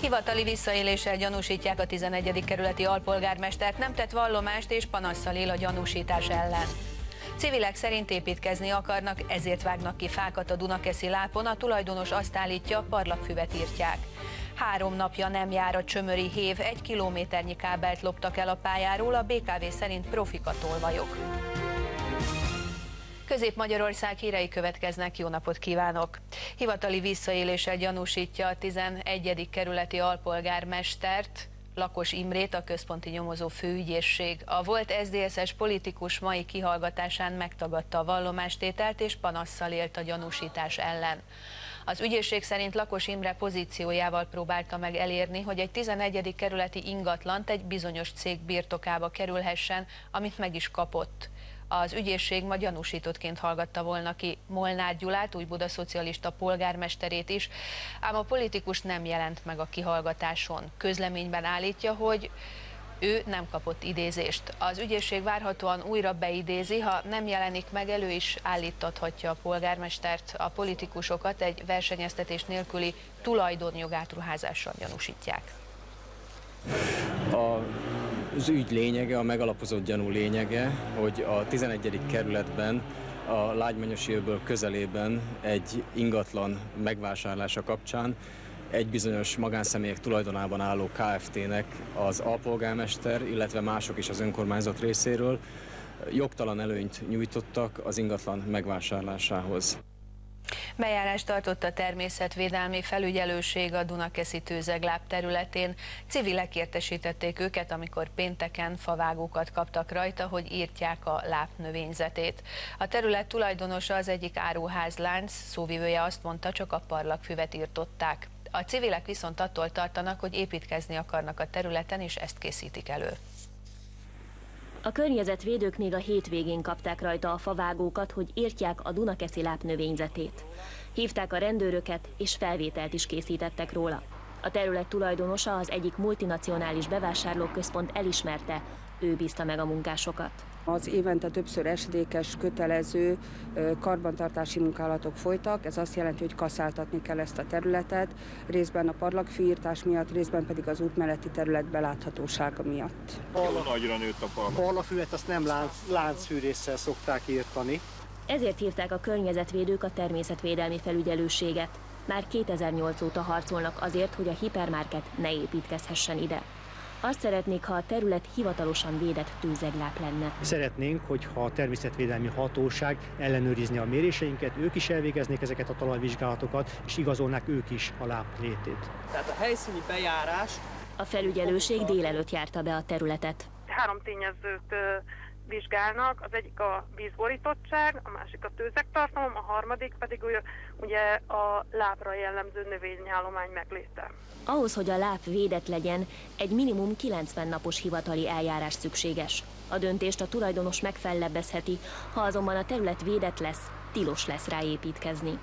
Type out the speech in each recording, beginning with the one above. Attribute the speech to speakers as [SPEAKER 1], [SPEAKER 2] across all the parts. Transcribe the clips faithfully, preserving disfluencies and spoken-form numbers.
[SPEAKER 1] Hivatali visszaéléssel gyanúsítják a tizenegyedik kerületi alpolgármestert, nem tett vallomást és panasszal él a gyanúsítás ellen. Civilek szerint építkezni akarnak, ezért vágnak ki fákat a Dunakeszi lápon, a tulajdonos azt állítja, parlagfüvet írtják. Három napja nem jár a csömöri hév, egy kilométernyi kábelt loptak el a pályáról, a bé ká vé szerint profik a tolvajok. Közép-Magyarország hírei következnek, jó napot kívánok! Hivatali visszaéléssel gyanúsítja a tizenegyedik kerületi alpolgármestert, Lakos Imrét a központi nyomozó főügyészség. A volt es zé dé es-es politikus mai kihallgatásán megtagadta a vallomástételt és panasszal élt a gyanúsítás ellen. Az ügyészség szerint Lakos Imre pozíciójával próbálta meg elérni, hogy egy tizenegyedik kerületi ingatlant egy bizonyos cég birtokába kerülhessen, amit meg is kapott. Az ügyészség ma gyanúsítottként hallgatta volna ki Molnár Gyulát, Újbuda szocialista polgármesterét is, ám a politikus nem jelent meg a kihallgatáson. Közleményben állítja, hogy ő nem kapott idézést. Az ügyészség várhatóan újra beidézi, ha nem jelenik meg, elő is állítathatja a polgármestert. A politikusokat egy versenyeztetés nélküli tulajdonjogátruházással gyanúsítják.
[SPEAKER 2] A Az ügy lényege, a megalapozott gyanú lényege, hogy a tizenegyedik kerületben a Lágymányosi-öböl közelében egy ingatlan megvásárlása kapcsán egy bizonyos magánszemélyek tulajdonában álló ká ef té-nek az alpolgármester, illetve mások is az önkormányzat részéről jogtalan előnyt nyújtottak az ingatlan megvásárlásához.
[SPEAKER 1] Bejárást tartott a természetvédelmi felügyelőség a Dunakeszi tőzegláp területén. Civilek értesítették őket, amikor pénteken favágókat kaptak rajta, hogy írtják a láp növényzetét. A terület tulajdonosa az egyik áruházlánc, szóvivője azt mondta, csak a parlagfüvet írtották. A civilek viszont attól tartanak, hogy építkezni akarnak a területen, és ezt készítik elő.
[SPEAKER 3] A környezetvédők még a hétvégén kapták rajta a favágókat, hogy írtják a Dunakeszi láp növényzetét. Hívták a rendőröket, és felvételt is készítettek róla. A terület tulajdonosa, az egyik multinacionális bevásárlóközpont elismerte, ő bízta meg a munkásokat.
[SPEAKER 4] Az évente többször esedékes, kötelező karbantartási munkálatok folytak, ez azt jelenti, hogy kaszáltatni kell ezt a területet, részben a parlagfűírtás miatt, részben pedig az út melletti terület beláthatósága miatt.
[SPEAKER 5] Jó nagyra nőtt a parlag.
[SPEAKER 6] Parlagfüvet azt nem lánc, láncfűrésszel szokták írtani.
[SPEAKER 3] Ezért hívták a környezetvédők a természetvédelmi felügyelőséget. Már kétezer-nyolc óta harcolnak azért, hogy a hipermarket ne építkezhessen ide. Azt szeretnék, ha a terület hivatalosan védett tőzegláp lenne.
[SPEAKER 6] Szeretnénk, hogyha a természetvédelmi hatóság ellenőrizni a méréseinket, ők is elvégeznék ezeket a talajvizsgálatokat, és igazolnák ők is a láp létét.
[SPEAKER 7] Tehát a helyszíni bejárás...
[SPEAKER 3] A felügyelőség délelőtt járta be a területet.
[SPEAKER 8] Három tényezőt vizsgálnak, az egyik a vízborítottság, a másik a tőzegtartalom, a harmadik pedig ugye a lábra jellemző növényállomány megléte.
[SPEAKER 3] Ahhoz, hogy a láp védett legyen, egy minimum kilencven napos hivatali eljárás szükséges. A döntést a tulajdonos megfellebbezheti, ha azonban a terület védett lesz, tilos lesz rá építkezni.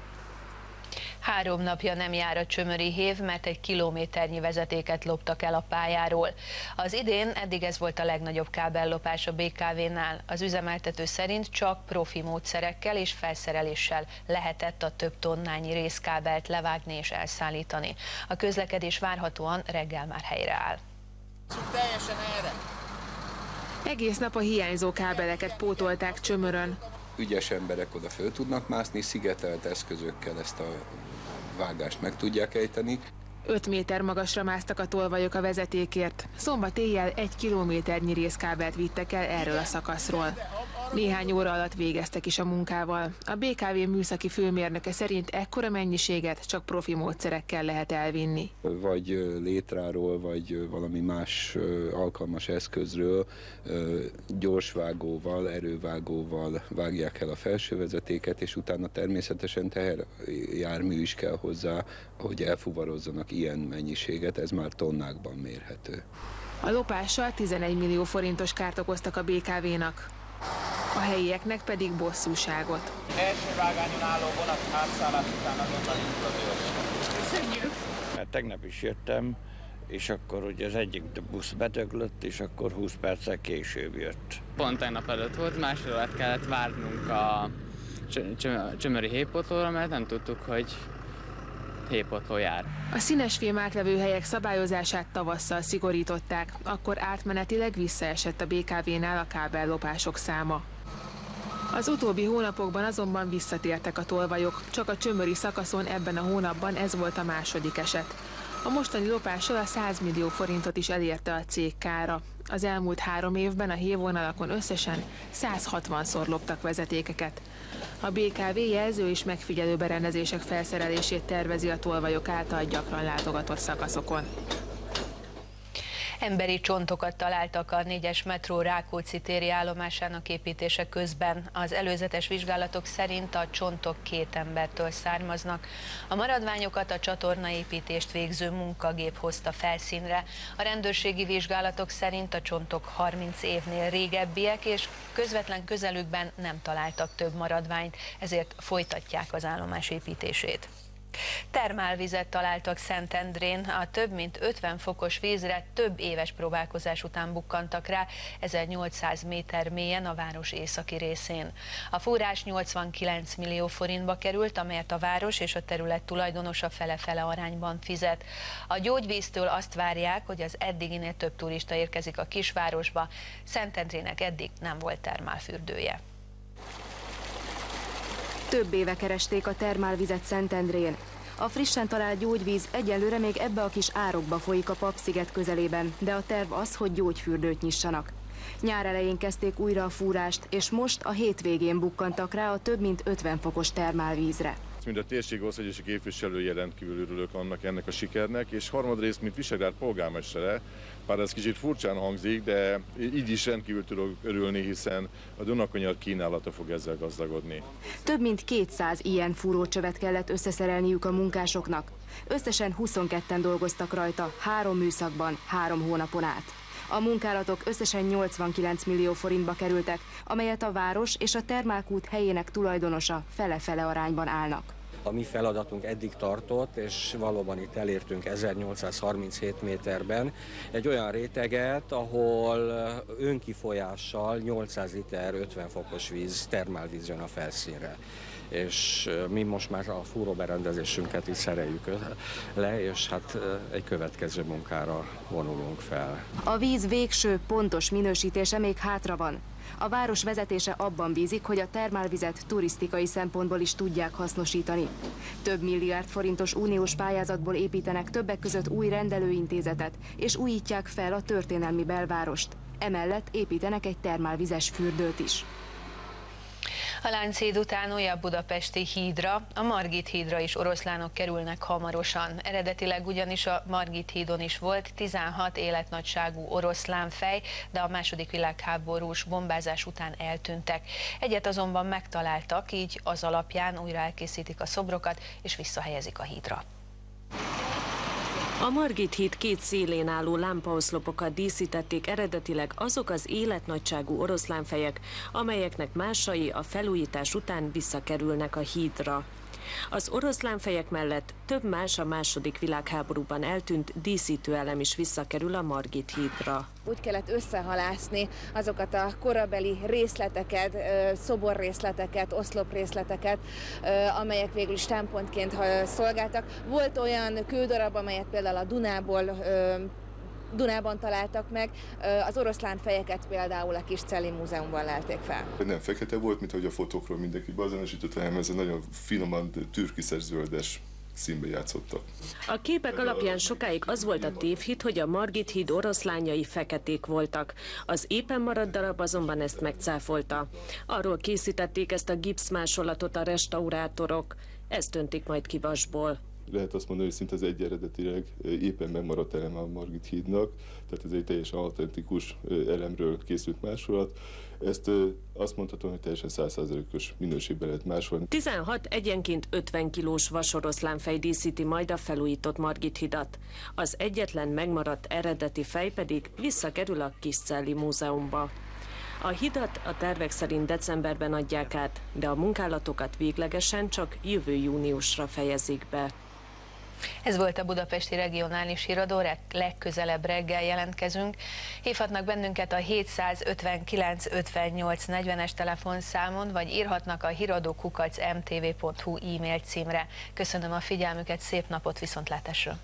[SPEAKER 1] Három napja nem jár a csömöri hév, mert egy kilométernyi vezetéket loptak el a pályáról. Az idén eddig ez volt a legnagyobb kábellopás a bé ká vé-nál. Az üzemeltető szerint csak profi módszerekkel és felszereléssel lehetett a több tonnányi részkábelt levágni és elszállítani. A közlekedés várhatóan reggel már helyreáll.
[SPEAKER 7] Teljesen erre.
[SPEAKER 9] Egész nap a hiányzó kábeleket pótolták Csömörön.
[SPEAKER 10] Ügyes emberek oda föl tudnak mászni, szigetelt eszközökkel ezt a vágást meg tudják ejteni.
[SPEAKER 9] öt méter magasra másztak a tolvajok a vezetékért. Szombat éjjel egy kilométernyi részkábelt vittek el erről a szakaszról. Néhány óra alatt végeztek is a munkával. A bé ká vé műszaki főmérnöke szerint ekkora mennyiséget csak profi módszerekkel lehet elvinni.
[SPEAKER 10] Vagy létráról, vagy valami más alkalmas eszközről, gyorsvágóval, erővágóval vágják el a felső vezetéket, és utána természetesen teherjármű is kell hozzá, hogy elfuvarozzanak ilyen mennyiséget, ez már tonnákban mérhető.
[SPEAKER 9] A lopással tizenegy millió forintos kárt okoztak a bé ká vé-nak. A helyieknek pedig bosszúságot.
[SPEAKER 7] Első vágányon álló vonat átszállás után azonnal indult.
[SPEAKER 9] Köszönjük!
[SPEAKER 11] Mert tegnap is jöttem, és akkor ugye az egyik busz bedöglött, és akkor húsz perccel később jött.
[SPEAKER 12] Pont tegnap előtt volt, másfél órát kellett várnunk a csömöri héjpótlóra, mert nem tudtuk, hogy hépotló jár.
[SPEAKER 9] A színesfilm átlevő helyek szabályozását tavasszal szigorították, akkor átmenetileg visszaesett a bé ká vénál a kábellopások száma. Az utóbbi hónapokban azonban visszatértek a tolvajok, csak a csömöri szakaszon ebben a hónapban ez volt a második eset. A mostani lopással a száz millió forintot is elérte a cég kára. Az elmúlt három évben a hévvonalakon összesen száz hatvanszor loptak vezetékeket. A bé ká vé jelző és megfigyelő berendezések felszerelését tervezi a tolvajok által gyakran látogatott szakaszokon.
[SPEAKER 1] Emberi csontokat találtak a négyes metró Rákóczi téri állomásának építése közben. Az előzetes vizsgálatok szerint a csontok két embertől származnak. A maradványokat a csatornaépítést végző munkagép hozta felszínre. A rendőrségi vizsgálatok szerint a csontok harminc évnél régebbiek, és közvetlen közelükben nem találtak több maradványt, ezért folytatják az állomás építését. Termálvizet találtak Szentendrén, a több mint ötven fokos vízre több éves próbálkozás után bukkantak rá ezernyolcszáz méter mélyen a város északi részén. A fúrás nyolcvankilenc millió forintba került, amelyet a város és a terület tulajdonosa fele-fele arányban fizet. A gyógyvíztől azt várják, hogy az eddiginél több turista érkezik a kisvárosba. Szentendrének eddig nem volt termálfürdője.
[SPEAKER 13] Több éve keresték a termálvizet Szentendrén. A frissen talált gyógyvíz egyelőre még ebbe a kis árokba folyik a Papsziget közelében, de a terv az, hogy gyógyfürdőt nyissanak. Nyár elején kezdték újra a fúrást, és most a hétvégén bukkantak rá a több mint ötven fokos termálvízre.
[SPEAKER 14] Mint a térség országgyűlési képviselője rendkívül örülök annak ennek a sikernek, és harmadrészt, mint Visegrád polgármestere, bár ez kicsit furcsán hangzik, de így is rendkívül tudok örülni, hiszen a Dunakanyar kínálata fog ezzel gazdagodni.
[SPEAKER 13] Több mint kétszáz ilyen fúrócsövet kellett összeszerelniük a munkásoknak. Összesen huszonketten dolgoztak rajta, három műszakban, három hónapon át. A munkálatok összesen nyolcvankilenc millió forintba kerültek, amelyet a város és a termálkút helyének tulajdonosa fele-fele arányban állnak.
[SPEAKER 15] A mi feladatunk eddig tartott, és valóban itt elértünk ezernyolcszázharminchét méterben egy olyan réteget, ahol önkifolyással nyolcszáz liter ötven fokos víz, termálvíz jön a felszínre. És mi most már a fúróberendezésünket is szereljük le, és hát egy következő munkára vonulunk fel.
[SPEAKER 13] A víz végső, pontos minősítése még hátra van. A város vezetése abban bízik, hogy a termálvizet turisztikai szempontból is tudják hasznosítani. Több milliárd forintos uniós pályázatból építenek többek között új rendelőintézetet, és újítják fel a történelmi belvárost. Emellett építenek egy termálvizes fürdőt is.
[SPEAKER 1] A Lánchíd után újabb budapesti hídra, a Margit hídra is oroszlánok kerülnek hamarosan. Eredetileg ugyanis a Margit hídon is volt tizenhat életnagyságú oroszlánfej, de a második világháborús bombázás után eltűntek. Egyet azonban megtaláltak, így az alapján újra elkészítik a szobrokat és visszahelyezik a hídra.
[SPEAKER 16] A Margit híd két szélén álló lámpaoszlopokat díszítették eredetileg azok az életnagyságú oroszlánfejek, amelyeknek másai a felújítás után visszakerülnek a hídra. Az oroszlánfejek mellett több más a második világháborúban eltűnt díszítőelem is visszakerül a Margit hídra.
[SPEAKER 17] Úgy kellett összehalászni azokat a korabeli részleteket, szoborrészleteket, oszloprészleteket, amelyek végül is támpontként szolgáltak. Volt olyan kődarab, amelyet például a Dunából Dunában találtak meg, az oroszlánfejeket például a Kiscelli Múzeumban lelték fel.
[SPEAKER 18] Nem fekete volt, mint ahogy a fotókról mindenki beazonosított, hanem ez egy nagyon finoman türkiszes zöldes színbe játszottak.
[SPEAKER 16] A képek alapján sokáig az volt a tévhit, hogy a Margit híd oroszlányai feketék voltak. Az éppen maradt darab azonban ezt megcáfolta. Arról készítették ezt a gipszmásolatot a restaurátorok, ezt öntik majd ki vasból.
[SPEAKER 18] Lehet azt mondani, hogy szinte az egy eredetileg éppen megmaradt elem a Margit hídnak, tehát ez egy teljesen autentikus elemről készült másolat. Ezt azt mondhatom, hogy teljesen száz százalékos minőségben lehet másolni.
[SPEAKER 16] tizenhat egyenként ötven kilós vasoroszlánfej díszíti majd a felújított Margit hidat. Az egyetlen megmaradt eredeti fej pedig visszakerül a Kiscelli Múzeumba. A hidat a tervek szerint decemberben adják át, de a munkálatokat véglegesen csak jövő júniusra fejezik be.
[SPEAKER 1] Ez volt a Budapesti Regionális Híradó, legközelebb reggel jelentkezünk. Hívhatnak bennünket a hétszázötvenkilenc ötvennyolc negyvenes telefonszámon, vagy írhatnak a híradó kukac m t v pont h u e-mail címre. Köszönöm a figyelmüket, szép napot, viszontlátásra!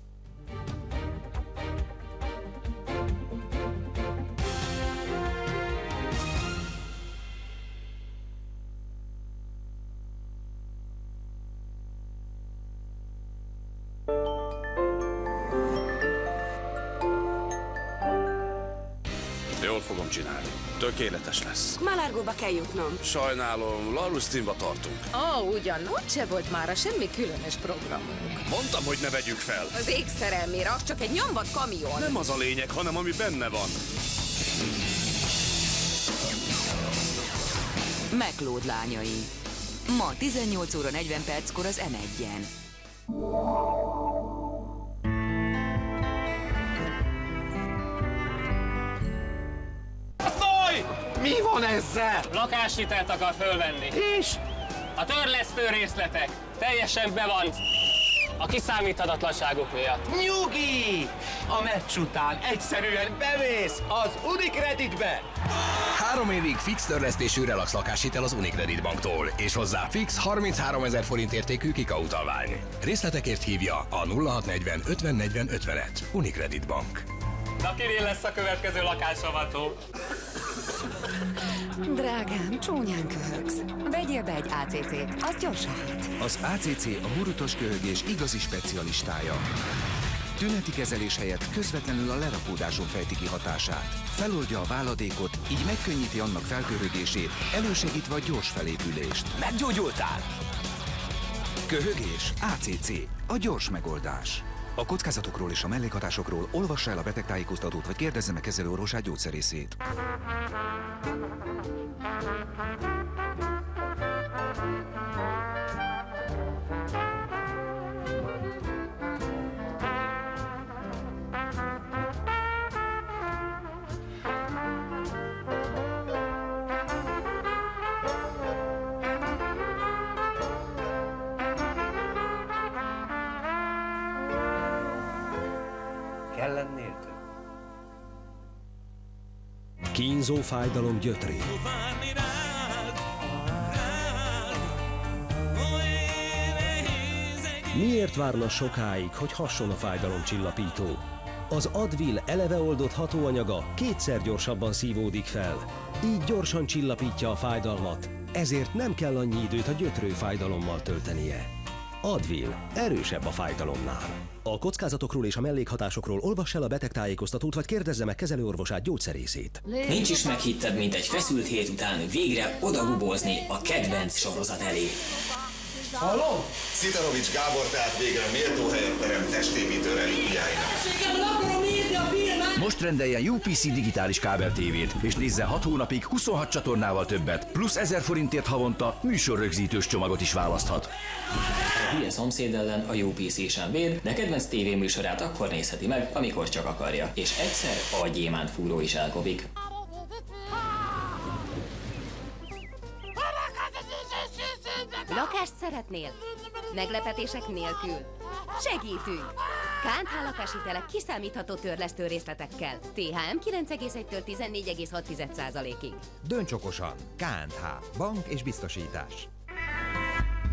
[SPEAKER 19] Jól fogom csinálni. Tökéletes lesz.
[SPEAKER 20] Malárgóba kell jutnom.
[SPEAKER 19] Sajnálom, Larusztinba tartunk.
[SPEAKER 20] Ó, oh, ugyan, ott se volt mára semmi különös programunk.
[SPEAKER 19] Mondtam, hogy ne vegyük fel.
[SPEAKER 20] Az ég szerelmére, az csak egy nyomvat kamion.
[SPEAKER 19] Nem az a lényeg, hanem ami benne van.
[SPEAKER 21] McLeod lányai. Ma tizennyolc óra negyven perckor az em egyen.
[SPEAKER 22] Szólj! Mi van ezzel?
[SPEAKER 23] Lakáshitelt akar fölvenni.
[SPEAKER 22] És?
[SPEAKER 23] A törlesztő részletek teljesen be van a kiszámíthatatlanságuk miatt.
[SPEAKER 22] Nyugi! A meccs után egyszerűen bemész az Unicreditbe!
[SPEAKER 24] Három évig fix törlesztésű relax lakáshitel az Unicredit banktól, és hozzá fix harmincháromezer forint értékű Kika utalvány. Részletekért hívja a nulla hat negyven ötven negyven ötvenet. Unicredit Bank.
[SPEAKER 23] Na, kinél lesz a következő lakásavató?
[SPEAKER 21] Drágám, csúnyán köhögsz. Vegyél be egy á cé cét, az gyorsabbat.
[SPEAKER 25] Az á cé cé a murutos köhögés igazi specialistája. Tüneti kezelés helyett közvetlenül a lerakódáson fejti ki hatását. Feloldja a váladékot, így megkönnyíti annak felköhögését, elősegítve a gyors felépülést.
[SPEAKER 22] Meggyógyultál?
[SPEAKER 25] Köhögés, á cé cé, a gyors megoldás. A kockázatokról és a mellékhatásokról olvassa el a betegtájékoztatót, vagy kérdezze meg kezelőorvosát, gyógyszerészét.
[SPEAKER 22] Kell lennél több.
[SPEAKER 26] Kínzó fájdalom gyötré. Miért várna sokáig, hogy hasson a fájdalomcsillapító? Az Advil eleve oldott hatóanyaga kétszer gyorsabban szívódik fel. Így gyorsan csillapítja a fájdalmat, ezért nem kell annyi időt a gyötrő fájdalommal töltenie. Advil, erősebb a fájdalomnál. A kockázatokról és a mellékhatásokról olvass el a betegtájékoztatót, vagy kérdezze meg kezelőorvosát, gyógyszerészét.
[SPEAKER 27] Nincs is meghittebb, mint egy feszült hét után végre odagubozni a kedvenc sorozat elé.
[SPEAKER 22] Hallom?
[SPEAKER 28] Szitarovics Gábor tehát végre méltó helyet teremt testépítő relikviáinak.
[SPEAKER 29] Most rendeljen U P C digitális kábel tévét, és nézzen hat hónapig huszonhat csatornával többet, plusz ezer forintért havonta műsorrögzítős csomagot is választhat.
[SPEAKER 27] A hülye szomszéd ellen a U P C sem véd, de kedvenc tévéműsorát akkor nézheti meg, amikor csak akarja. És egyszer a gyémántfúró is elkopik.
[SPEAKER 30] Lakást szeretnél? Meglepetések nélkül? Segítünk! ká és há lakáshitelek kiszámítható törlesztő részletekkel. té há em kilenc egész egytől tizennégy egész hat százalékig.
[SPEAKER 31] Dönts okosan! ká és há. Bank és biztosítás.